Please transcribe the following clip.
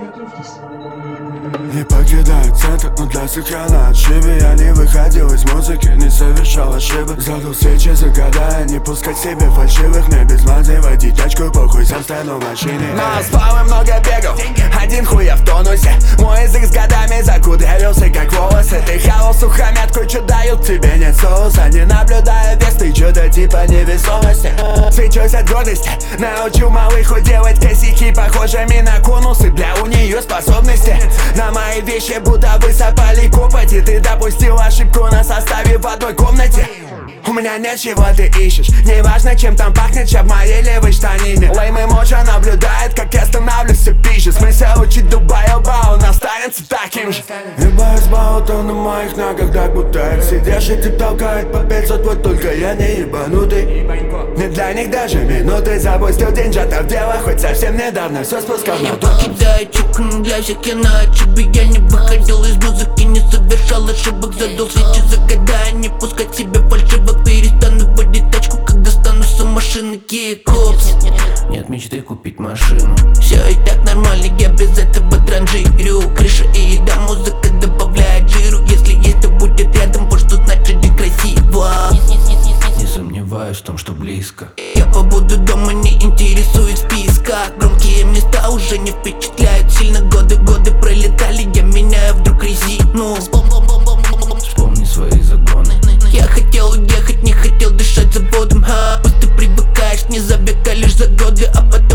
Не покидаю центр, но для сохрана отшибе. Я не выходил из музыки, не совершал ошибок. Задал свечи, загадая, не пускать себе фальшивых. Мне без мазы водить тачку, похуй, сам стану в машине. На спал и много бегал, один хуя в тонусе. Мой язык с годами закудрявился, как волосы. Ты хавал сухомятку, чё дают, тебе нет соуса. Не наблюдая вес, ты чё-то типа невесомости. Свечусь от гордости, научу малых делать косяки, похожими на конусы. Для у нее способности на мои вещи будто высыпали копоти. Ты допустил ошибку на составе в одной комнате. У меня нет, чего ты ищешь. Неважно, чем там пахнет, ща в моей левой штанине. Леймый молча наблюдает, как я становлюсь все пизже. Смысл учить дубай-оба, он останется таким же. Ебать болото на моих ногах, так будто сидишь и ты толкает по 500. Вот только я не ебанутый. Не для них даже минуты. Запустил деньжата в дело, хоть совсем недавно все спускал на то. Кидаю чук, но для всех я на отшибе. Я не выходил из музыки, не совершал ошибок. Задал свечи, загадая, не пускать себе фальшивок. Перестану водить тачку, когда стану с машины Kia Cops. Нет мечты купить машину. Все и так нормально, я без этого транжирю. Крыша и еда, музыка добавляет жиру. Если есть, то будет рядом, вот что значит жить красиво. Не сомневаюсь в том, что близко. Я побуду дома, не интересует списка. Громкие места уже не впечатляют сильно. Годы пролетали, я меняю вдруг резину. Вспомни свои загоны. Я хотел уехать, не хотел дышать заводом. Пусть ты привыкаешь не за века, лишь за годы, а потом